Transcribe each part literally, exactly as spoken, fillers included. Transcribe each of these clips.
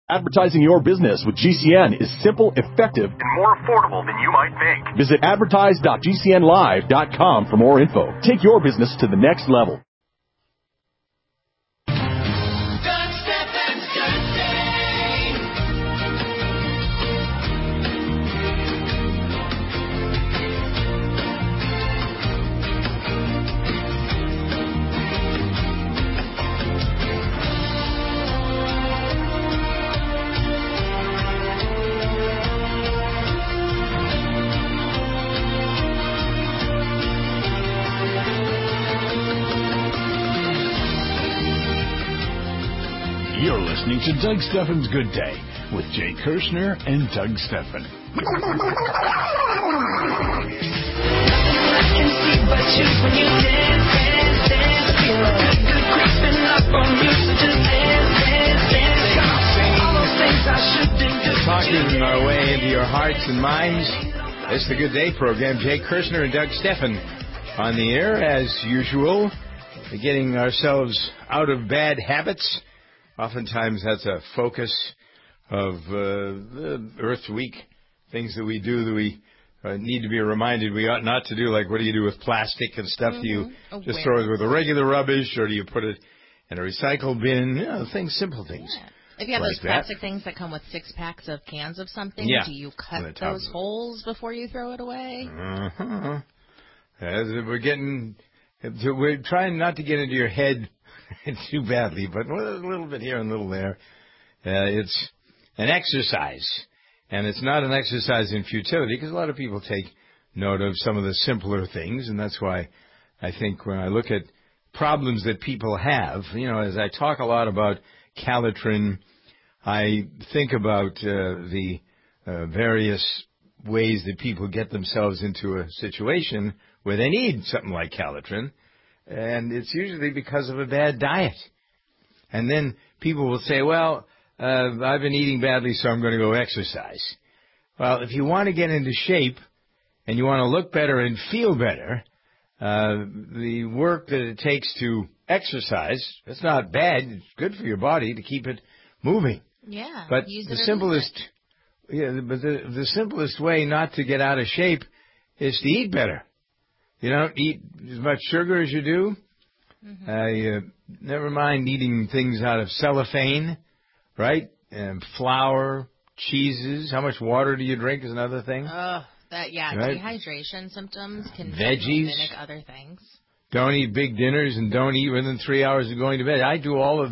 Advertising your business with G C N is simple, effective, and more affordable than you might think. Visit advertise dot g c n live dot com for more info. Take your business to the next level. You're listening to Doug Stephan's Good Day with Jay Kirshner and Doug Stephan. Talking our way into your hearts and minds. It's the Good Day program. Jay Kirshner and Doug Stephan on the air as usual, getting ourselves out of bad habits. Oftentimes that's a focus of uh, the Earth Week, things that we do that we uh, need to be reminded we ought not to do, like what do you do with plastic and stuff? Mm-hmm. Do you Awareness. Just throw it with the regular rubbish, or do you put it in a recycle bin? You know, things, simple things. Yeah. If you have like those plastic that. things that come with six packs of cans of something, yeah. do you cut those holes before you throw it away? Uh-huh. As we're getting, we're trying not to get into your head too badly, but a little bit here and a little there. Uh, it's an exercise, and it's not an exercise in futility, because a lot of people take note of some of the simpler things, and that's why I think when I look at problems that people have, you know, as I talk a lot about Calitrin, I think about uh, the uh, various ways that people get themselves into a situation where they need something like Calitrin. And it's usually because of a bad diet. And then people will say, well, uh, I've been eating badly, so I'm going to go exercise. Well, if you want to get into shape and you want to look better and feel better, uh, the work that it takes to exercise, it's not bad. It's good for your body to keep it moving. Yeah. But the simplest, yeah, but the, the simplest way not to get out of shape is to eat better. You don't eat as much sugar as you do. Mm-hmm. I, uh, never mind eating things out of cellophane, right? And flour, cheeses. How much water do you drink is another thing. Oh, that yeah. Right? Dehydration symptoms can Veggies, mimic other things. Don't eat big dinners and don't eat within three hours of going to bed. I do all of.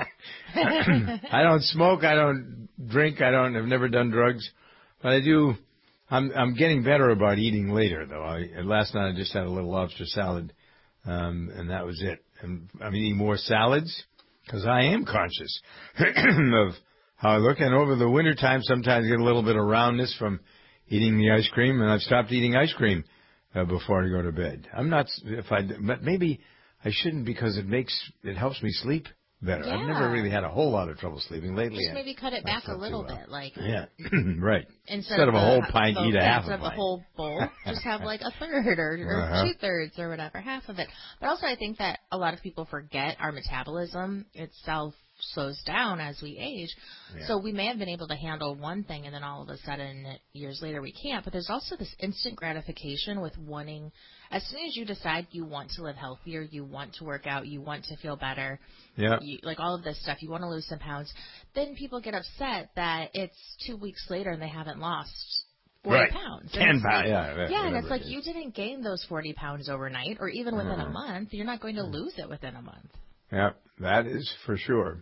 I don't smoke. I don't drink. I don't. I've never done drugs, but I do. I'm I'm getting better about eating later, though. I, last night I just had a little lobster salad, um, and that was it. And I'm eating more salads because I am conscious of how I look. And over the wintertime, sometimes I get a little bit of roundness from eating the ice cream, and I've stopped eating ice cream uh, before I go to bed. I'm not, if I, but maybe I shouldn't, because it makes, it helps me sleep better. Yeah. I've never really had a whole lot of trouble sleeping lately. Just maybe cut it back a little well. bit, like yeah, right. Instead, instead of, of a whole the, pint, the, eat a half instead of of a the whole bowl. Just have like a third or, or uh-huh. two thirds or whatever, half of it. But also, I think that a lot of people forget our metabolism itself slows down as we age. Yeah. So we may have been able to handle one thing, and then all of a sudden, years later, we can't. But there's also this instant gratification with wanting. As soon as you decide you want to live healthier, you want to work out, you want to feel better, yeah. you, like all of this stuff, you want to lose some pounds, then people get upset that it's two weeks later and they haven't lost forty right. pounds. Ten pounds, like, yeah. Right, yeah, and it's like you didn't gain those forty pounds overnight or even within mm. a month. You're not going to lose it within a month. Yeah, that is for sure.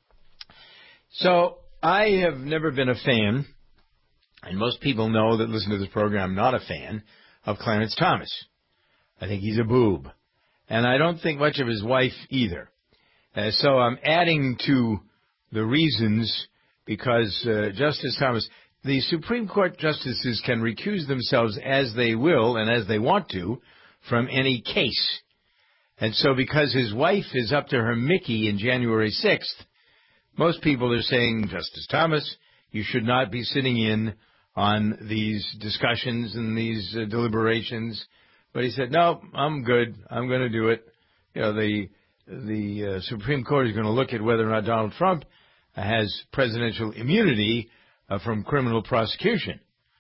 So I have never been a fan, and most people know that listen to this program, I'm not a fan of Clarence Thomas. I think he's a boob. And I don't think much of his wife either. Uh, so I'm adding to the reasons because uh, Justice Thomas, the Supreme Court justices can recuse themselves as they will and as they want to from any case. And so because his wife is up to her Mickey in January sixth, most people are saying, Justice Thomas, you should not be sitting in on these discussions and these uh, deliberations. But he said, no, I'm good. I'm going to do it. You know, the the uh, Supreme Court is going to look at whether or not Donald Trump has presidential immunity uh, from criminal prosecution.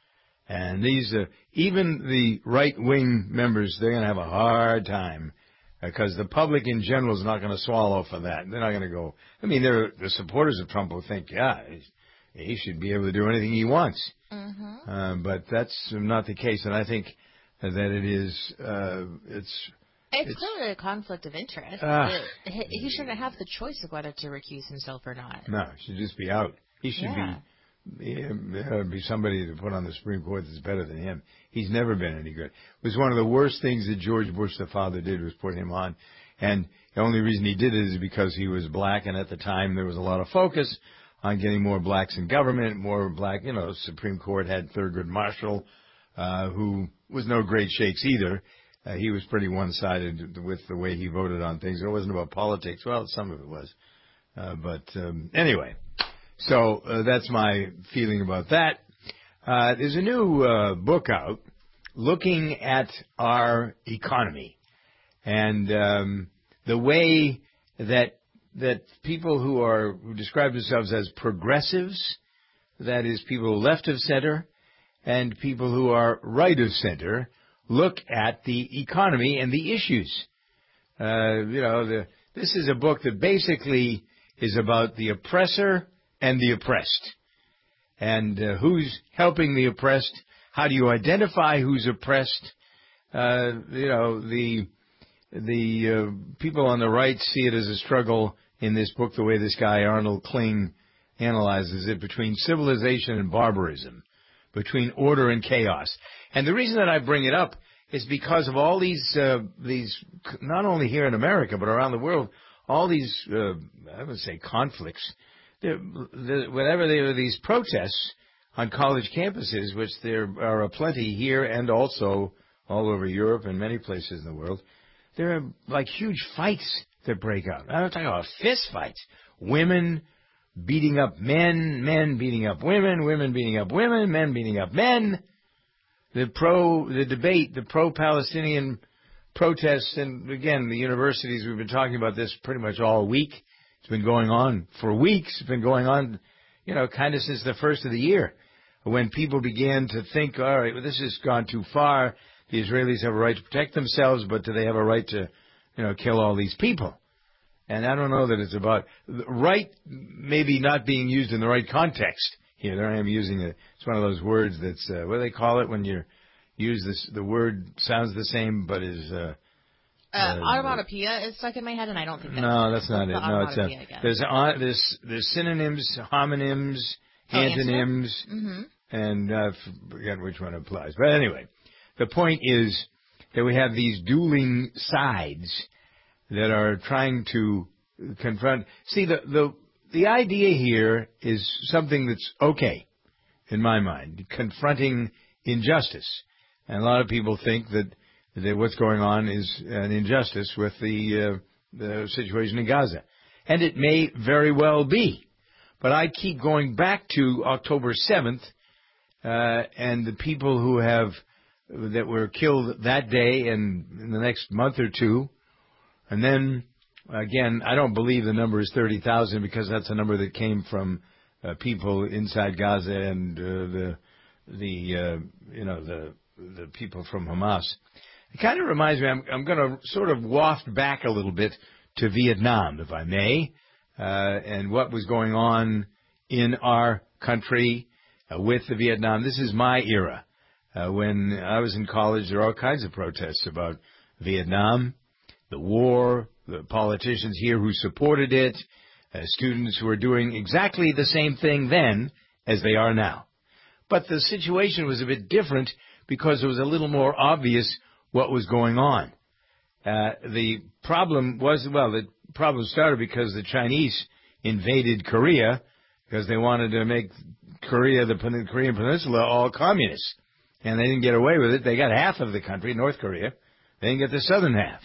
And these, uh, even the right-wing members, they're going to have a hard time because the public in general is not going to swallow for that. They're not going to go. I mean, they're, the supporters of Trump will think, yeah, he should be able to do anything he wants. Mm-hmm. Uh, but that's not the case, and I think that it is. Uh, it's. It's, it's clearly a conflict of interest. Uh, it, he shouldn't have the choice of whether to recuse himself or not. No, he should just be out. He should yeah. be. There would be somebody to put on the Supreme Court that's better than him. He's never been any good. It was one of the worst things that George Bush, the father, did was put him on. And the only reason he did it is because he was black, and at the time there was a lot of focus on getting more blacks in government, more black, you know, Supreme Court had Thurgood Marshall, uh, who was no great shakes either. Uh, he was pretty one-sided with the way he voted on things. It wasn't about politics. Well, some of it was. Uh, but um, anyway, so uh, that's my feeling about that. Uh, there's a new uh, book out looking at our economy and um, the way that that people who are who describe themselves as progressives, that is, people left of center, and people who are right of center, look at the economy and the issues. Uh, you know, the, this is a book that basically is about the oppressor and the oppressed. And uh, who's helping the oppressed? How do you identify who's oppressed? Uh, you know, the the uh, people on the right see it as a struggle in this book, the way this guy Arnold Kling analyzes it, between civilization and barbarism, between order and chaos. And the reason that I bring it up is because of all these, uh, these not only here in America, but around the world, all these, uh, I would say, conflicts. The, the, whenever there are these protests on college campuses, which there are aplenty here and also all over Europe and many places in the world, there are like huge fights that break out. I'm not talking about fist fights. Women beating up men, men beating up women, women beating up women, men beating up men. The pro, the debate, the pro-Palestinian protests, and again, the universities, we've been talking about this pretty much all week. It's been going on for weeks. It's been going on, you know, kind of since the first of the year, when people began to think, all right, well, this has gone too far. The Israelis have a right to protect themselves, but do they have a right to, you know, kill all these people? And I don't know that it's about right, maybe not being used in the right context. Here, there I am using it. It's one of those words that's, uh, what do they call it when you use this? The word sounds the same, but is, uh, uh, uh onomatopoeia is stuck in my head, and I don't think that's No, that's not that's it. No, it's uh, there's, uh, there's, there's synonyms, homonyms, oh, antonyms, mm-hmm. and uh, I forget which one applies. But anyway, the point is that we have these dueling sides that are trying to confront. See, the, the, the idea here is something that's okay, in my mind, confronting injustice. And a lot of people think that, that what's going on is an injustice with the, uh, the situation in Gaza. And it may very well be. But I keep going back to October seventh, uh, and the people who have, that were killed that day and in the next month or two. And then, again, I don't believe the number is thirty thousand because that's a number that came from uh, people inside Gaza and uh, the, the uh, you know, the the people from Hamas. It kind of reminds me, I'm, I'm going to sort of waft back a little bit to Vietnam, if I may, uh, and what was going on in our country uh, with the Vietnam. This is my era. Uh, when I was in college, there were all kinds of protests about Vietnam, the war, the politicians here who supported it, uh, students who were doing exactly the same thing then as they are now. But the situation was a bit different because it was a little more obvious what was going on. Uh, the problem was, well, the problem started because the Chinese invaded Korea because they wanted to make Korea, the Korean Peninsula, all communist. And they didn't get away with it. They got half of the country, North Korea. They didn't get the southern half.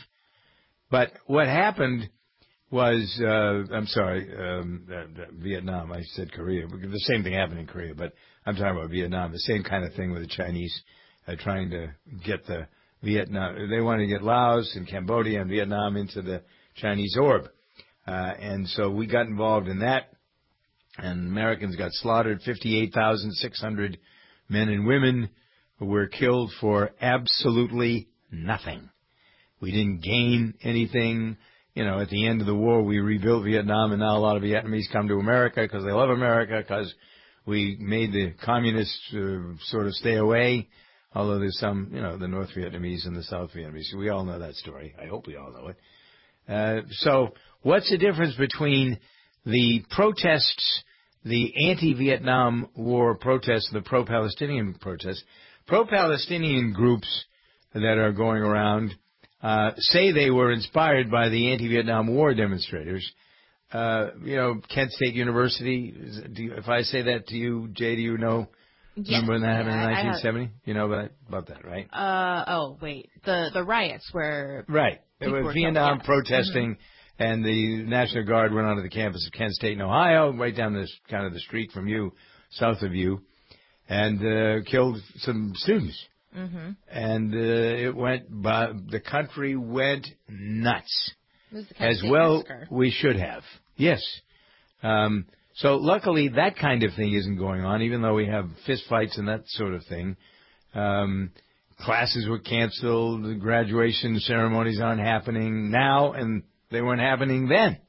But what happened was, uh, I'm sorry, um, uh, Vietnam, I said Korea. The same thing happened in Korea, but I'm talking about Vietnam. The same kind of thing with the Chinese uh, trying to get the Vietnam. They wanted to get Laos and Cambodia and Vietnam into the Chinese orb. Uh, and so we got involved in that. and Americans got slaughtered. fifty-eight thousand six hundred men and women were killed for absolutely nothing. We didn't gain anything. You know, at the end of the war, we rebuilt Vietnam, and now a lot of Vietnamese come to America because they love America, because we made the communists uh, sort of stay away, although there's some, you know, the North Vietnamese and the South Vietnamese. We all know that story. I hope we all know it. Uh, so what's the difference between the protests, the anti-Vietnam War protests, the pro-Palestinian protests? Pro-Palestinian groups that are going around uh, say they were inspired by the anti-Vietnam War demonstrators. Uh, you know, Kent State University, is, do you, if I say that to you, Jay, do you know? Yes. Remember when that happened yeah, in nineteen seventy? Have, you know about, about that, right? Uh, oh, wait. The the riots where... Right. It was Vietnam protesting, mm-hmm. and the National Guard went onto the campus of Kent State in Ohio, right down this kind of the street from you, south of you, and uh, killed some students. Mm-hmm. And uh, it went, by, the country went nuts. As State well, massacre. We should have. Yes. Um, so luckily, that kind of thing isn't going on, even though we have fistfights and that sort of thing. Um, classes were canceled. The graduation ceremonies aren't happening now, and they weren't happening then.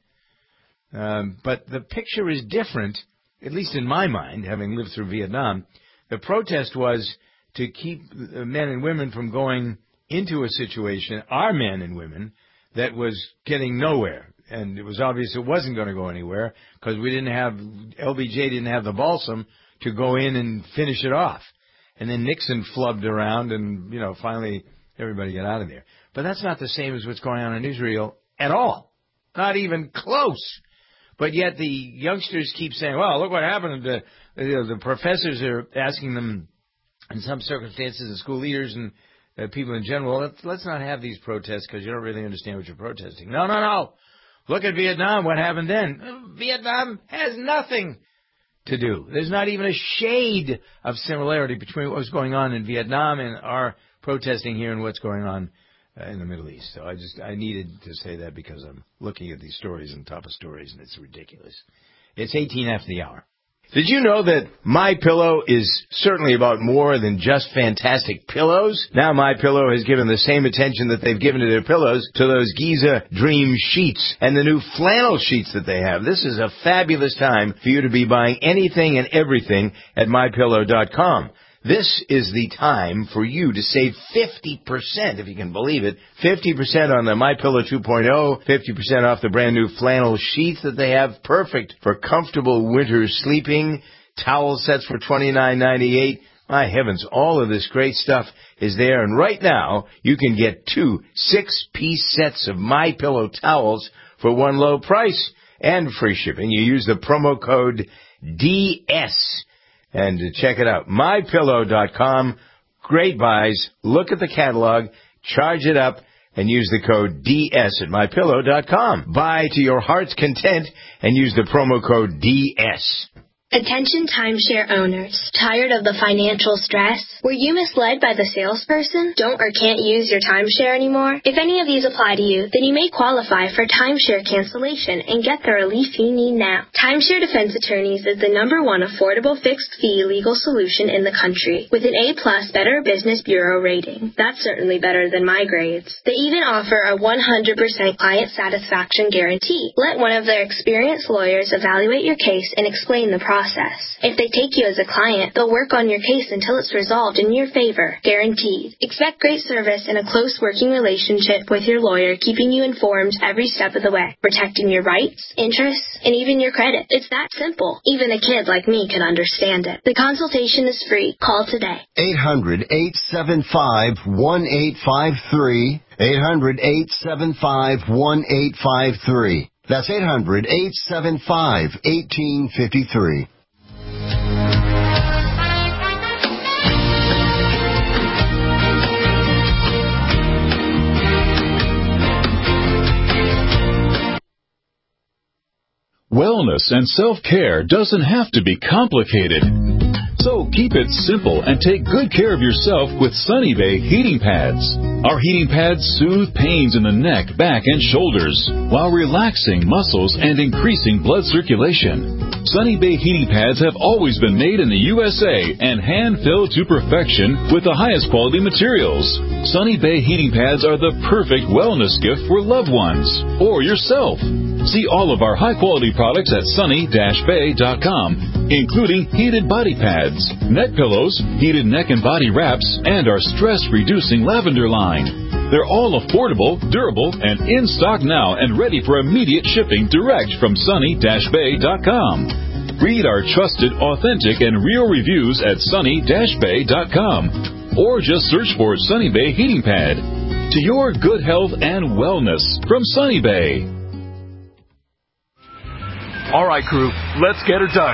Um, but the picture is different, at least in my mind, having lived through Vietnam. The protest was to keep men and women from going into a situation, our men and women, that was getting nowhere. And it was obvious it wasn't going to go anywhere because we didn't have, L B J didn't have the balsam to go in and finish it off. And then Nixon flubbed around and, you know, finally everybody got out of there. But that's not the same as what's going on in Israel at all. Not even close. But yet the youngsters keep saying, well, look what happened. The, the, the professors are asking them in some circumstances, and school leaders and uh, people in general, let's, let's not have these protests because you don't really understand what you're protesting. No, no, no. Look at Vietnam. What happened then? Uh, Vietnam has nothing to do. There's not even a shade of similarity between what was going on in Vietnam and our protesting here and what's going on uh, in the Middle East. So I just I needed to say that because I'm looking at these stories on top of stories, and it's ridiculous. It's eighteen after the hour. Did you know that MyPillow is certainly about more than just fantastic pillows? Now MyPillow has given the same attention that they've given to their pillows to those Giza Dream sheets and the new flannel sheets that they have. This is a fabulous time for you to be buying anything and everything at my pillow dot com. This is the time for you to save fifty percent, if you can believe it. fifty percent on the MyPillow two point oh, fifty percent off the brand new flannel sheets that they have. Perfect for comfortable winter sleeping. Towel sets for twenty-nine ninety-eight. My heavens, all of this great stuff is there. And right now, you can get two six-piece sets of MyPillow towels for one low price and free shipping. You use the promo code D S. And check it out, my pillow dot com. Great buys. Look at the catalog, charge it up, and use the code D S at my pillow dot com. Buy to your heart's content and use the promo code D S. Attention timeshare owners. Tired of the financial stress? Were you misled by the salesperson? Don't or can't use your timeshare anymore? If any of these apply to you, then you may qualify for timeshare cancellation and get the relief you need now. Timeshare Defense Attorneys is the number one affordable fixed-fee legal solution in the country with an A-plus Better Business Bureau rating. That's certainly better than my grades. They even offer a one hundred percent client satisfaction guarantee. Let one of their experienced lawyers evaluate your case and explain the process. Process. If they take you as a client, they'll work on your case until it's resolved in your favor, guaranteed. Expect great service and a close working relationship with your lawyer, keeping you informed every step of the way, protecting your rights, interests, and even your credit. It's that simple. Even a kid like me can understand it. The consultation is free. Call today. eight hundred, eight seven five, one eight five three. eight hundred, eight seven five, one eight five three. That's eight hundred, eight seven five, one eight five three. Wellness and self-care doesn't have to be complicated. So keep it simple and take good care of yourself with Sunny Bay heating pads. Our heating pads soothe pains in the neck, back, and shoulders while relaxing muscles and increasing blood circulation. Sunny Bay heating pads have always been made in the U S A and hand-filled to perfection with the highest quality materials. Sunny Bay heating pads are the perfect wellness gift for loved ones or yourself. See all of our high-quality products at sunny dash bay dot com, including heated body pads, neck pillows, heated neck and body wraps, and our stress-reducing lavender line. They're all affordable, durable, and in stock now and ready for immediate shipping direct from sunny dash bay dot com. Read our trusted, authentic, and real reviews at sunny dash bay dot com or just search for Sunny Bay Heating Pad. To your good health and wellness from Sunny Bay. All right, crew, let's get her dug.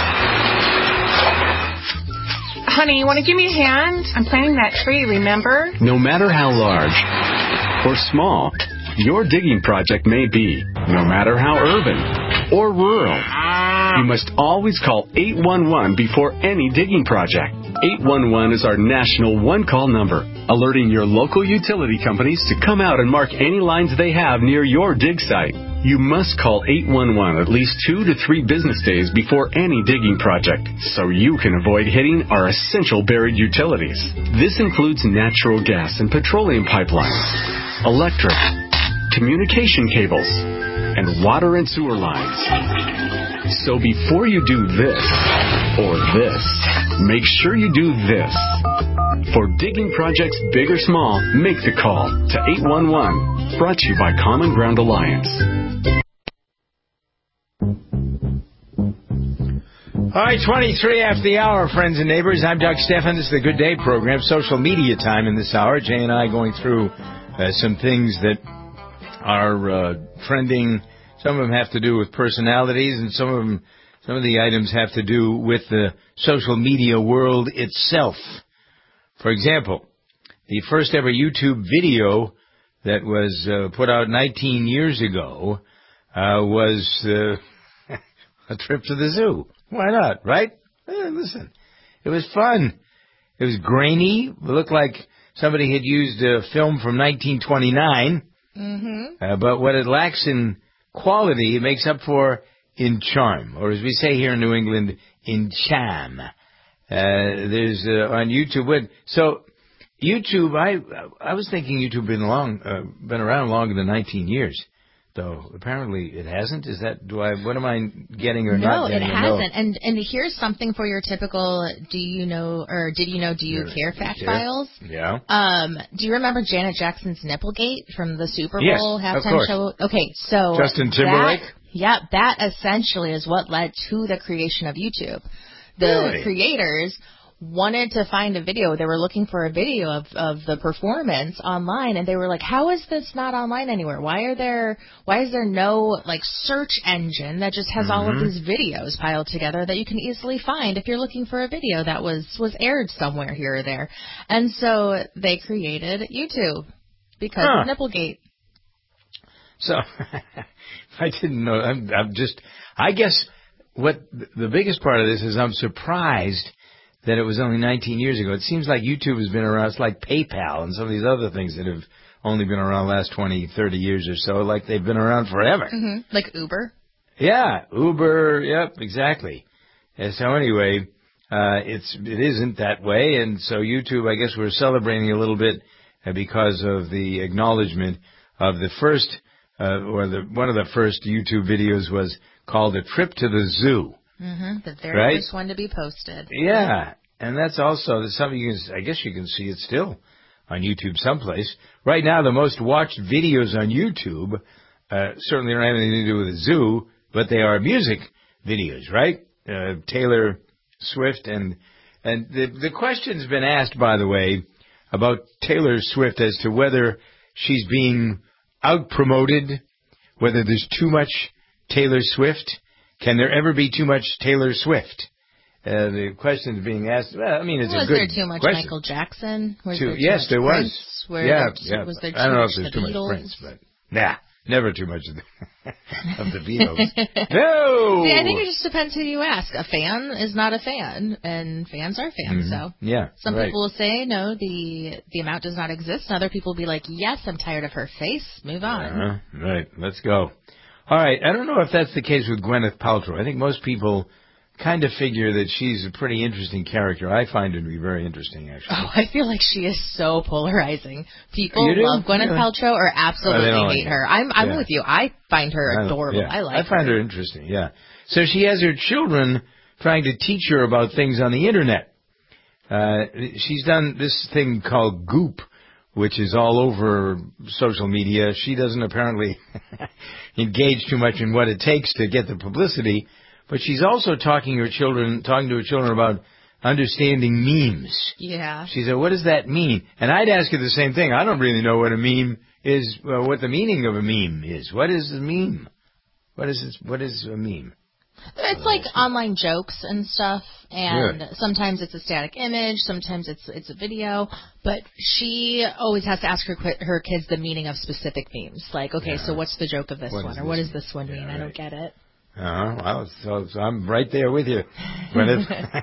Honey, you want to give me a hand? I'm planting that tree, remember? No matter how large or small your digging project may be, no matter how urban or rural, you must always call eight one one before any digging project. eight one one is our national one-call number, alerting your local utility companies to come out and mark any lines they have near your dig site. You must call eight one one at least two to three business days before any digging project so you can avoid hitting our essential buried utilities. This includes natural gas and petroleum pipelines, electric, communication cables, and water and sewer lines. So before you do this or this, make sure you do this. For digging projects big or small, make the call to eight one one. Brought to you by Common Ground Alliance. All right, twenty-three after the hour, friends and neighbors. I'm Doug Stephan. This is the Good Day program, social media time in this hour. Jay and I going through uh, some things that are uh, trending. Some of them have to do with personalities, and some of them, some of the items have to do with the social media world itself. For example, the first ever YouTube video that was uh, put out nineteen years ago uh, was uh, a trip to the zoo. Why not, right? Eh, listen, it was fun. It was grainy. It looked like somebody had used a film from nineteen twenty-nine. Mm-hmm. Uh, but what it lacks in quality, it makes up for in charm, or as we say here in New England, in charm. Uh, there's uh, on YouTube. So YouTube, I I was thinking YouTube been long, uh, been around longer than nineteen years. Though apparently it hasn't. Is that do I? What am I getting or no, not getting? No, it hasn't. No? And and here's something for your typical. Do you know or did you know? Do you care fact care. files? Yeah. Um. Do you remember Janet Jackson's Nipplegate from the Super Bowl yes, halftime of show? Okay, so Justin Timberlake. That, yeah, that essentially is what led to the creation of YouTube. The really? creators wanted to find a video. They were looking for a video of, of the performance online, and they were like, how is this not online anywhere? Why are there, why is there no, like, search engine that just has mm-hmm. all of these videos piled together that you can easily find if you're looking for a video that was, was aired somewhere here or there? And so they created YouTube because huh. of Nipplegate. So, I didn't know. I'm, I'm just, I guess what the biggest part of this is I'm surprised that it was only nineteen years ago. It seems like YouTube has been around. It's like PayPal and some of these other things that have only been around the last twenty, thirty years or so, like they've been around forever. Mm-hmm. Like Uber? Yeah, Uber, yep, exactly. And so anyway, uh, it's, it isn't that way, and so YouTube, I guess we're celebrating a little bit uh, because of the acknowledgement of the first, uh, or the one of the first YouTube videos was called A Trip to the Zoo. Mm-hmm. The very right? first one to be posted. Yeah, and that's also that's something you can, I guess you can see it still on YouTube someplace. Right now, the most watched videos on YouTube uh, certainly don't have anything to do with the zoo, but they are music videos, right? Uh, Taylor Swift and and the the question's been asked, by the way, about Taylor Swift as to whether she's being out promoted, whether there's too much Taylor Swift. Can there ever be too much Taylor Swift? Uh, the question is being asked. Well, I mean, it's was a good there too much question. Michael Jackson? Was too, there too yes, much there Prince? was. Yeah, there, yeah. Was there too I don't know much if there's the too Beatles? much Prince, but nah, never too much of the, of the Beatles. No. See, I think it just depends who you ask. A fan is not a fan, and fans are fans. Mm-hmm. So yeah, some right. people will say no, the the amount does not exist, and other people will be like, yes, I'm tired of her face. Move on. Uh-huh. Right, let's go. All right, I don't know if that's the case with Gwyneth Paltrow. I think most people kind of figure that she's a pretty interesting character. I find her to be very interesting, actually. Oh, I feel like she is so polarizing. People You do? love Gwyneth Yeah. Paltrow or absolutely Oh, hate like her. I'm I'm yeah. with you. I find her I adorable. yeah. I like I find her. her interesting, yeah. So she has her children trying to teach her about things on the Internet. Uh, she's done this thing called Goop, which is all over social media. She doesn't apparently engage too much in what it takes to get the publicity, but she's also talking her children, talking to her children about understanding memes. Yeah. She said, "What does that mean?" And I'd ask her the same thing. I don't really know what a meme is, uh, what the meaning of a meme is. What is a meme? What is this, what is a meme? It's like online jokes and stuff, and Good. sometimes it's a static image, sometimes it's it's a video. But she always has to ask her qui- her kids the meaning of specific memes. Like, okay, Yeah. so what's the joke of this What one, is or this what does mean? this one mean? Yeah, I right. don't get it. Uh, well, so, so I'm right there with you. Gwyneth.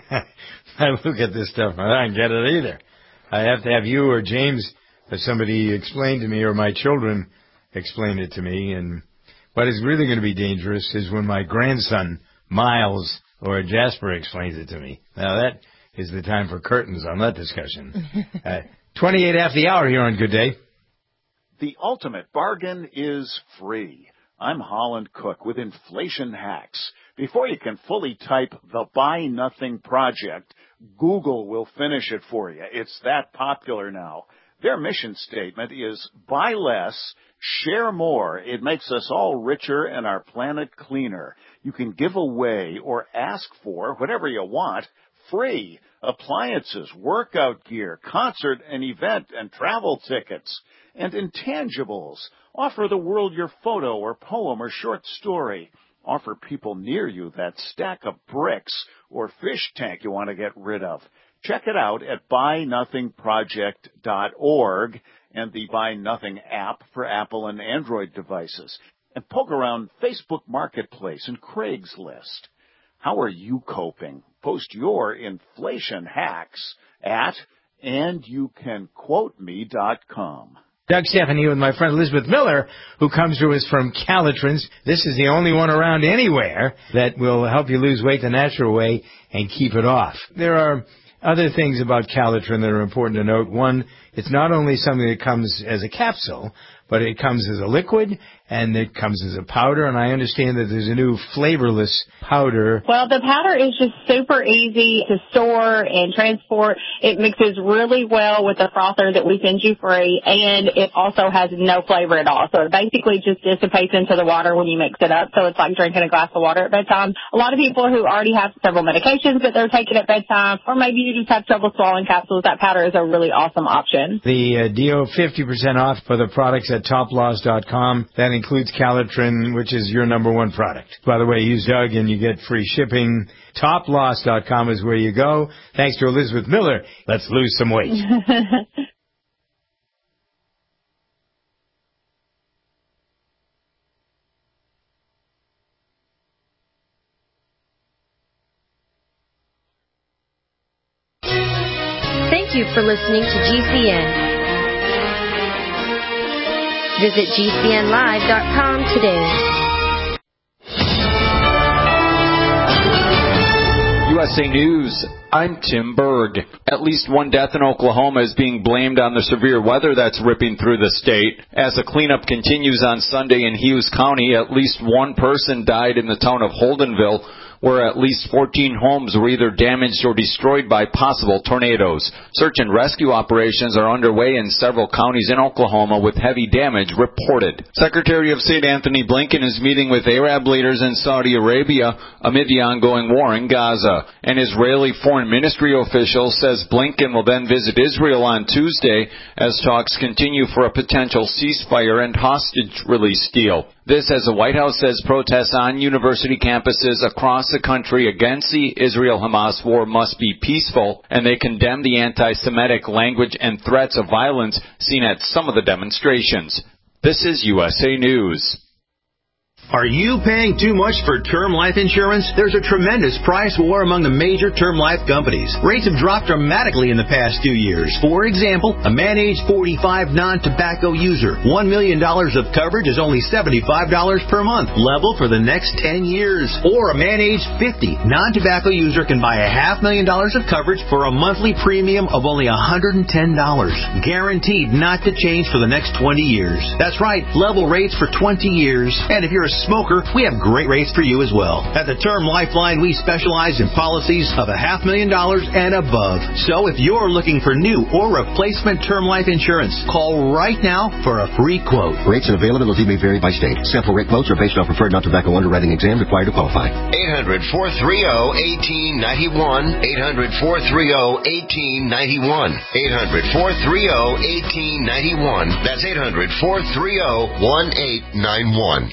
I look at this stuff, I don't get it either. I have to have you or James or somebody explain to me, or my children explain it to me. And what is really going to be dangerous is when my grandson, Miles, or Jasper explains it to me. Now, that is the time for curtains on that discussion. uh, twenty-eight after the hour here on Good Day. The ultimate bargain is free. I'm Holland Cook with Inflation Hacks. Before you can fully type the Buy Nothing Project, Google will finish it for you. It's that popular now. Their mission statement is buy less, share more. It makes us all richer and our planet cleaner. You can give away or ask for whatever you want free. Appliances, workout gear, concert and event and travel tickets, and intangibles. Offer the world your photo or poem or short story. Offer people near you that stack of bricks or fish tank you want to get rid of. Check it out at buy nothing project dot org and the Buy Nothing app for Apple and Android devices. And poke around Facebook Marketplace and Craigslist. How are you coping? Post your inflation hacks at and you can quote me dot com. Doug Stephanie with my friend Elizabeth Miller, who comes to us from Calitrans. This is the only one around anywhere that will help you lose weight the natural way and keep it off. There are other things about Calitrin that are important to note. One, it's not only something that comes as a capsule, but it comes as a liquid, and it comes as a powder, and I understand that there's a new flavorless powder. Well, the powder is just super easy to store and transport. It mixes really well with the frother that we send you free, and it also has no flavor at all. So it basically just dissipates into the water when you mix it up, so it's like drinking a glass of water at bedtime. A lot of people who already have several medications that they're taking at bedtime, or maybe you just have trouble swallowing capsules, that powder is a really awesome option. The uh, D O fifty percent off for the products at top loss dot com. That includes Calitrin, which is your number one product. By the way, use Doug and you get free shipping. top loss dot com is where you go. Thanks to Elizabeth Miller. Let's lose some weight. Thank you for listening to G C N. Visit G C N live dot com today. U S A News, I'm Tim Berg. At least one death in Oklahoma is being blamed on the severe weather that's ripping through the state. As the cleanup continues on Sunday in Hughes County, at least one person died in the town of Holdenville, where at least fourteen homes were either damaged or destroyed by possible tornadoes. Search and rescue operations are underway in several counties in Oklahoma with heavy damage reported. Secretary of State Anthony Blinken is meeting with Arab leaders in Saudi Arabia amid the ongoing war in Gaza. An Israeli foreign ministry official says Blinken will then visit Israel on Tuesday as talks continue for a potential ceasefire and hostage release deal. This as the White House says protests on university campuses across the country against the Israel-Hamas war must be peaceful, and they condemn the anti-Semitic language and threats of violence seen at some of the demonstrations. This is U S A News. Are you paying too much for term life insurance? There's a tremendous price war among the major term life companies. Rates have dropped dramatically in the past two years. For example, a man age forty-five non-tobacco user, one million dollars of coverage is only seventy-five dollars per month, level for the next ten years. Or a man age fifty non-tobacco user can buy a half million dollars of coverage for a monthly premium of only one hundred ten dollars. Guaranteed not to change for the next twenty years. That's right, level rates for twenty years. And if you're a smoker, we have great rates for you as well. At the Term Lifeline, we specialize in policies of a half million dollars and above. So if you're looking for new or replacement term life insurance, call right now for a free quote. Rates and availability may vary by state. Sample rate quotes are based on preferred non-tobacco underwriting exam required to qualify. eight hundred, four three zero, one eight nine one. eight hundred, four three zero, one eight nine one. eight hundred, four three zero, one eight nine one. That's eight hundred, four three zero, one eight nine one.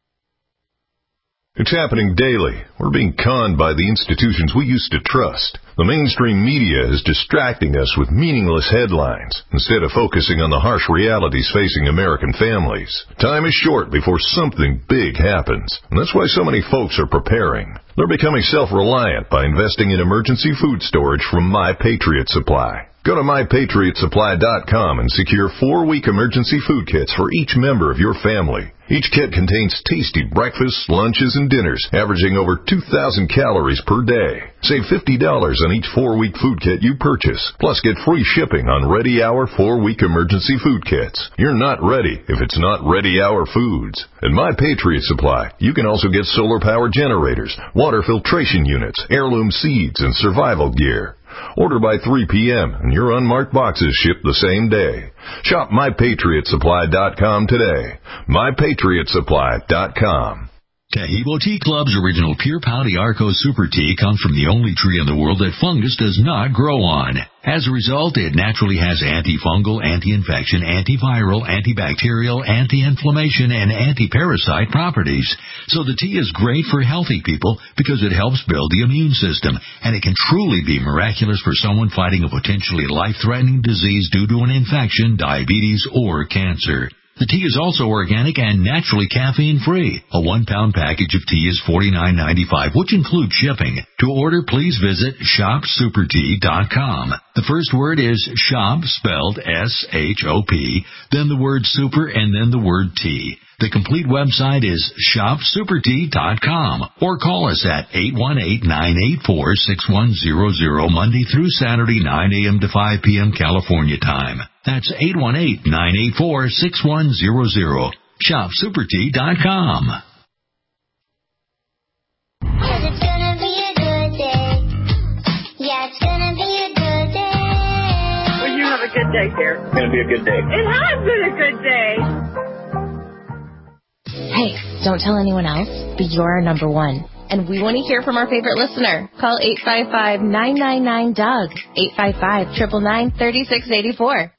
It's happening daily. We're being conned by the institutions we used to trust. The mainstream media is distracting us with meaningless headlines instead of focusing on the harsh realities facing American families. Time is short before something big happens, and that's why so many folks are preparing. They're becoming self-reliant by investing in emergency food storage from My Patriot Supply. Go to my patriot supply dot com and secure four-week emergency food kits for each member of your family. Each kit contains tasty breakfasts, lunches, and dinners, averaging over two thousand calories per day. Save fifty dollars on each four-week food kit you purchase, plus get free shipping on Ready Hour four-week emergency food kits. You're not ready if it's not Ready Hour Foods. At My Patriot Supply, you can also get solar power generators, water filtration units, heirloom seeds, and survival gear. Order by three p.m. and your unmarked boxes ship the same day. Shop my patriot supply dot com today. my patriot supply dot com. Taheebo Tea Club's original Pure Pouty Arco Super Tea comes from the only tree in the world that fungus does not grow on. As a result, it naturally has antifungal, anti-infection, antiviral, antibacterial, anti-inflammation, and anti-parasite properties. So the tea is great for healthy people because it helps build the immune system, and it can truly be miraculous for someone fighting a potentially life-threatening disease due to an infection, diabetes, or cancer. The tea is also organic and naturally caffeine-free. A one-pound package of tea is forty-nine ninety-five, which includes shipping. To order, please visit shop super tea dot com. The first word is shop, spelled S H O P, then the word super, and then the word tea. The complete website is shop super tea dot com, or call us at eight one eight, nine eight four, six one zero zero Monday through Saturday, nine a.m. to five p.m. California time. That's eight one eight, nine eight four, six one zero zero. shop super tea dot com. Cause it's gonna be a good day. Yeah, it's gonna be a good day. Well, you have a good day here. It's gonna be a good day. It has been a good day. Hey, don't tell anyone else, but you're number one. And we want to hear from our favorite listener. Call eight five five, nine nine nine, D O U G, eight five five, nine nine nine, three six eight four.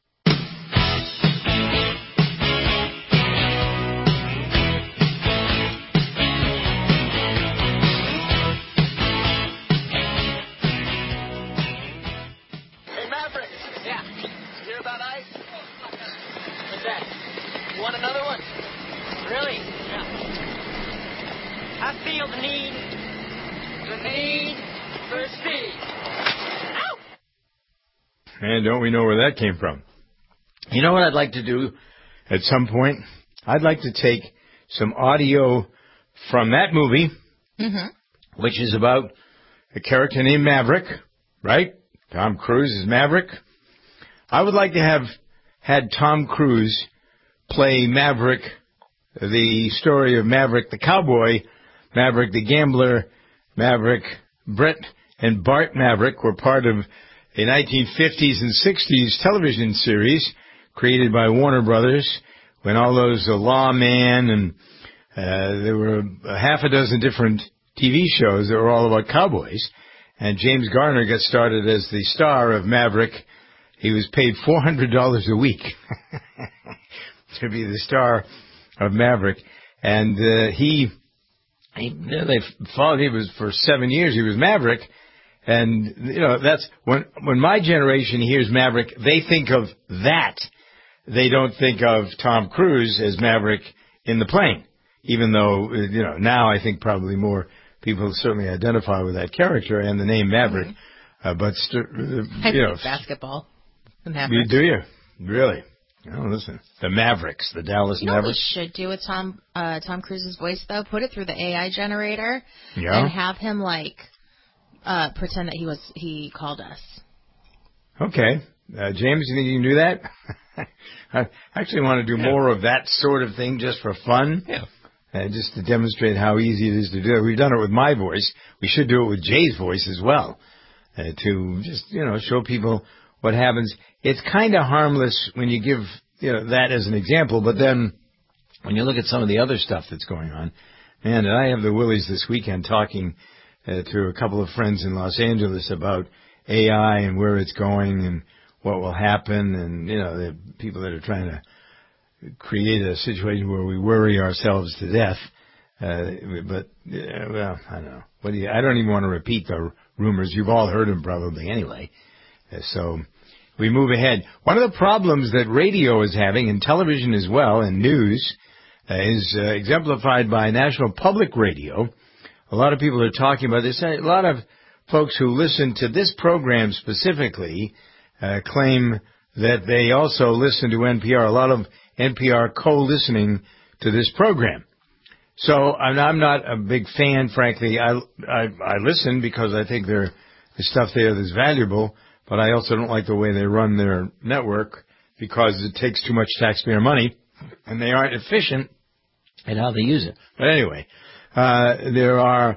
I feel the need, the need for speed. Ow! And don't we know where that came from? You know what I'd like to do at some point? I'd like to take some audio from that movie, mm-hmm. which is about a character named Maverick, right? Tom Cruise is Maverick. I would like to have had Tom Cruise play Maverick, the story of Maverick the cowboy, Maverick the gambler, Maverick, Brett and Bart Maverick were part of a nineteen fifties and sixties television series created by Warner Brothers when all those uh, Lawman and uh, there were a half a dozen different T V shows that were all about cowboys. And James Garner got started as the star of Maverick. He was paid four hundred dollars a week to be the star of Maverick. And uh, he... He, they followed. He was for seven years. He was Maverick, and you know that's when when my generation hears Maverick, they think of that. They don't think of Tom Cruise as Maverick in the plane. even though, you know, now I think probably more people certainly identify with that character and the name Maverick. Mm-hmm. Uh, but, st- uh, I you know. basketball. The You, do you? Really? Oh, listen. The Mavericks, the Dallas you know Mavericks. What we should do with Tom uh, Tom Cruise's voice, though? Put it through the A I generator yeah. and have him, like, uh, pretend that he was he called us. Okay. Uh, James, you think you can do that? I actually want to do yeah. more of that sort of thing just for fun. Yeah. Uh, just to demonstrate how easy it is to do it. We've done it with my voice. We should do it with Jay's voice as well. Uh, to just, you know, show people what happens. It's kind of harmless when you give, you know, that as an example, but then when you look at some of the other stuff that's going on, man, and I have the willies this weekend talking uh, to a couple of friends in Los Angeles about A I and where it's going and what will happen, and, you know, the people that are trying to create a situation where we worry ourselves to death. Uh, but, uh, well, I don't know. What do you, I don't even want to repeat the rumors. You've all heard them probably anyway. Uh, so we move ahead. One of the problems that radio is having, and television as well, and news, uh, is uh, exemplified by National Public Radio. A lot of people are talking about this. A lot of folks who listen to this program specifically uh, claim that they also listen to N P R. A lot of N P R co-listening to this program. So I'm, I'm not a big fan, frankly. I, I, I listen because I think there's stuff there that's valuable, but I also don't like the way they run their network because it takes too much taxpayer money, and they aren't efficient in how they use it. But anyway, uh, there are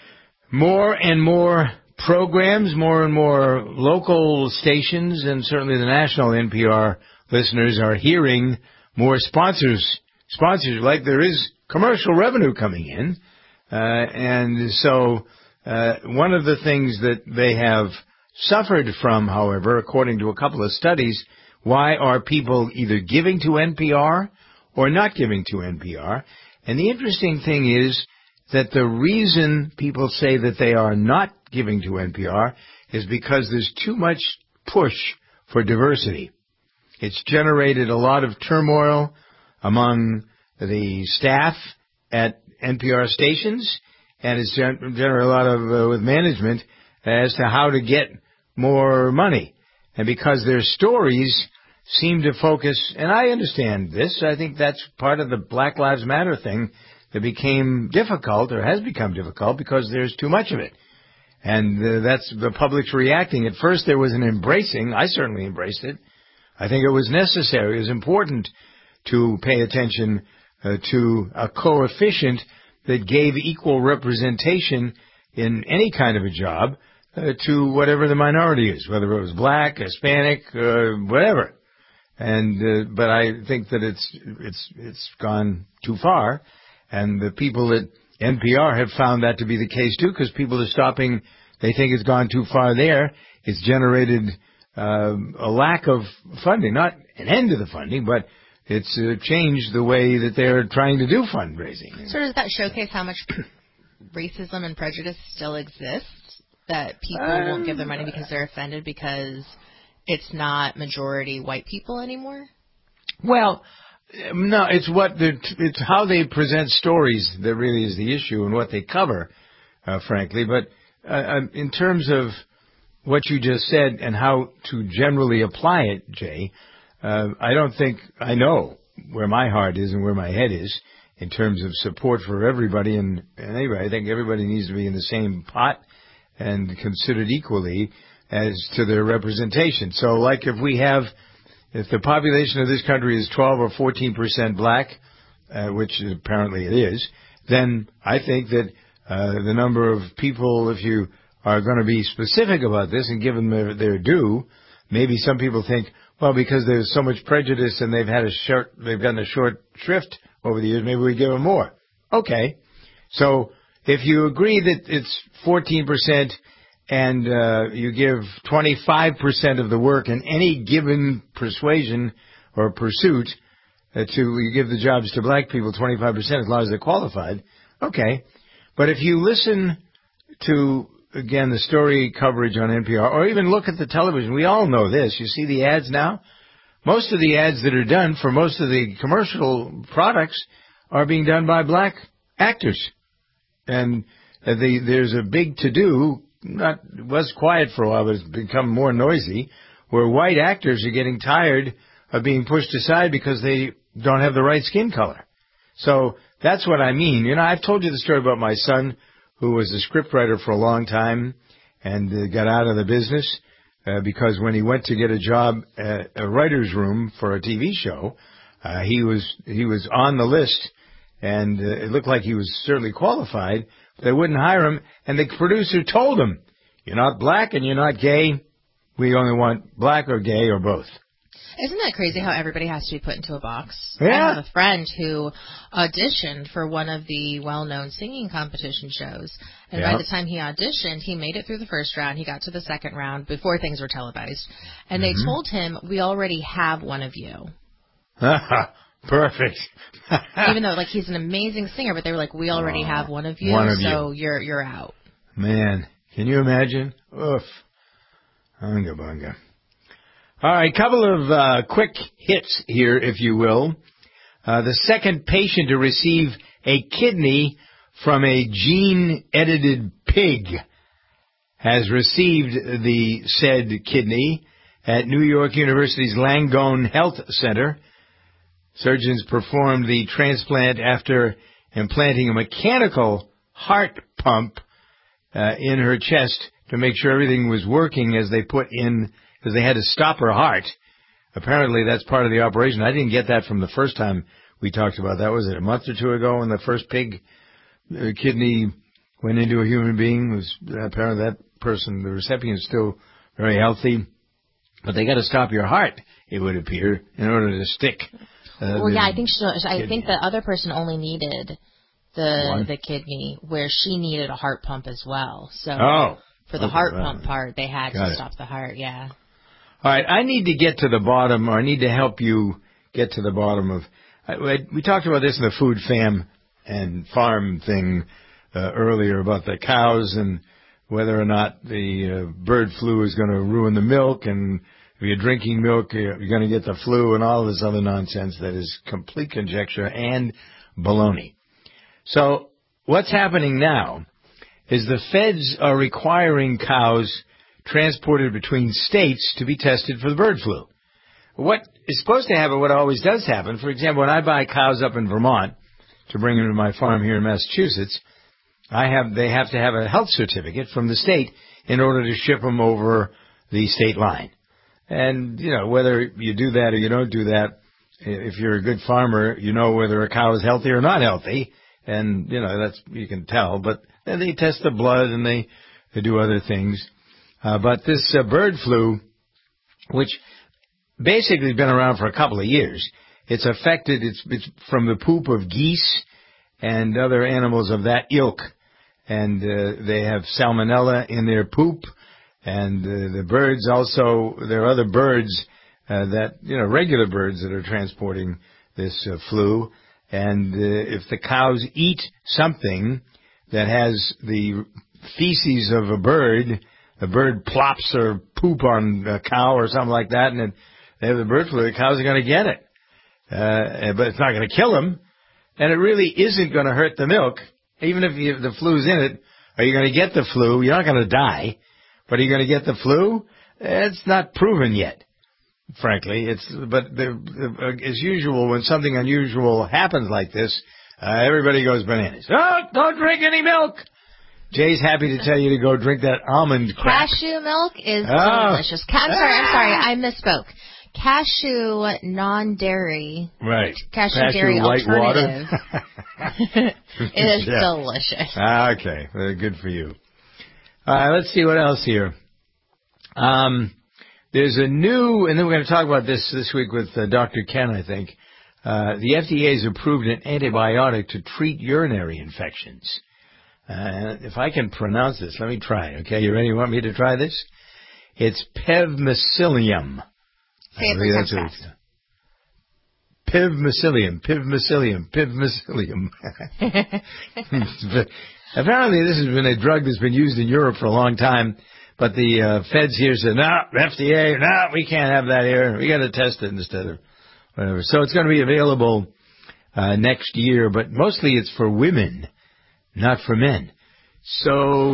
more and more programs, more and more local stations, and certainly the national N P R listeners are hearing more sponsors, sponsors like there is commercial revenue coming in. Uh, and so uh, one of the things that they have suffered from, however, according to a couple of studies, why are people either giving to N P R or not giving to N P R? And the interesting thing is that the reason people say that they are not giving to N P R is because there's too much push for diversity. It's generated a lot of turmoil among the staff at N P R stations, and it's gen- generated a lot of uh, with management as to how to get more money. And because their stories seem to focus, and I understand this, I think that's part of the Black Lives Matter thing that became difficult, or has become difficult, because there's too much of it. And uh, that's the public's reacting. At first there was an embracing. I certainly embraced it. I think it was necessary. It was important to pay attention uh, to a coefficient that gave equal representation in any kind of a job uh, to whatever the minority is, whether it was black, Hispanic, uh, whatever. And uh, but I think that it's it's it's gone too far, and the people at N P R have found that to be the case too, because people are stopping. They think it's gone too far there. It's generated uh, a lack of funding, not an end to the funding, but it's uh, changed the way that they're trying to do fundraising. So does that showcase how much racism and prejudice still exists? That people um, won't give their money because they're offended because it's not majority white people anymore? Well, no, it's what it's how they present stories that really is the issue, and what they cover, uh, frankly. But uh, in terms of what you just said and how to generally apply it, Jay, uh, I don't think I know where my heart is and where my head is in terms of support for everybody. And, and anyway, I think everybody needs to be in the same pot and considered equally as to their representation. So, like if we have, if the population of this country is twelve or fourteen percent black, uh, which apparently it is, then I think that uh, the number of people, if you are going to be specific about this and give them their, their due, maybe some people think, well, because there's so much prejudice and they've had a short, they've gotten a short shrift over the years, maybe we give them more. Okay. So if you agree that it's fourteen percent and uh, you give twenty-five percent of the work in any given persuasion or pursuit uh, to, you give the jobs to black people twenty-five percent as long as they're qualified, okay. But if you listen to, again, the story coverage on N P R, or even look at the television, we all know this. You see the ads now? Most of the ads that are done for most of the commercial products are being done by black actors. And uh, the, there's a big to-do, not was quiet for a while, but it's become more noisy, where white actors are getting tired of being pushed aside because they don't have the right skin color. So that's what I mean. You know, I've told you the story about my son, who was a scriptwriter for a long time and uh, got out of the business uh, because when he went to get a job at a writer's room for a T V show, uh, he was he was on the list, and uh, it looked like he was certainly qualified. But they wouldn't hire him, and the producer told him, "You're not black and you're not gay. We only want black or gay or both." Isn't that crazy how everybody has to be put into a box? Yeah. I have a friend who auditioned for one of the well-known singing competition shows, and Yeah. by the time he auditioned, he made it through the first round. He got to the second round before things were televised, and Mm-hmm. they told him, "We already have one of you." Perfect. Even though, like, he's an amazing singer, but they were like, "We already have one of you, one of so you're you're out." Man, can you imagine? Oof. Unga bunga. All right, couple of uh, quick hits here, if you will. Uh, the second patient to receive a kidney from a gene-edited pig has received the said kidney at New York University's Langone Health Center. Surgeons performed the transplant after implanting a mechanical heart pump uh, in her chest to make sure everything was working as they put in, because they had to stop her heart. Apparently that's part of the operation. I didn't get that from the first time we talked about that. Was it a month or two ago when the first pig uh, kidney went into a human being? Was apparently that person, the recipient, is still very healthy. But they got to stop your heart, it would appear, in order to stick. Uh, Well, yeah, I think she, I think the other person only needed the One. the kidney, where she needed a heart pump as well. So Oh. for the Okay, heart well, pump part, they had got to it. stop the heart. Yeah. All right, I need to get to the bottom, or I need to help you get to the bottom of. I, I- we talked about this in the food fam and farm thing uh, earlier about the cows and whether or not the uh, bird flu is going to ruin the milk, and if you're drinking milk, you're, you're going to get the flu, and all this other nonsense that is complete conjecture and baloney. So what's happening now is the feds are requiring cows transported between states to be tested for the bird flu. What is supposed to happen, what always does happen, for example, when I buy cows up in Vermont to bring them to my farm here in Massachusetts, I have they have to have a health certificate from the state in order to ship them over the state line. And, you know, whether you do that or you don't do that, if you're a good farmer, you know whether a cow is healthy or not healthy. And, you know, that's, you can tell. But then they test the blood and they, they do other things. Uh, but this uh, bird flu, which basically has been around for a couple of years, it's affected, it's, it's from the poop of geese and other animals of that ilk. And uh, they have salmonella in their poop. And uh, the birds also, there are other birds uh, that, you know, regular birds that are transporting this uh, flu. And uh, if the cows eat something that has the feces of a bird, the bird plops or poop on a cow or something like that, and then they have the bird flu, the cows are going to get it. Uh, but it's not going to kill them. And it really isn't going to hurt the milk. Even if you, the flu's in it, are you going to get the flu? You're not going to die. But are you going to get the flu? It's not proven yet, frankly. It's but the, the, as usual, when something unusual happens like this, uh, everybody goes bananas. Oh, don't drink any milk. Jay's happy to tell you to go drink that almond crap. Cashew milk is Oh. delicious. Ca- I'm sorry, I'm sorry, I misspoke. Cashew non-dairy. Right. Cashew, Cashew dairy white alternative. water. It is Yeah. delicious. Ah, okay, uh, good for you. All right, let's see what else here. Um, there's a new, and then we're going to talk about this this week with uh, Doctor Ken, I think. Uh, the F D A has approved an antibiotic to treat urinary infections. Uh, if I can pronounce this, let me try. Okay, you ready? You want me to try this? It's Pevmicillium. Say it I three believe times that's fast. Pivmicillium, Pivmicillium, Pivmicillium. Apparently this has been a drug that's been used in Europe for a long time, but the uh, feds here said, no, F D A, no, we can't have that here. We got to test it instead of whatever. So it's going to be available uh, next year, but mostly it's for women, not for men. So,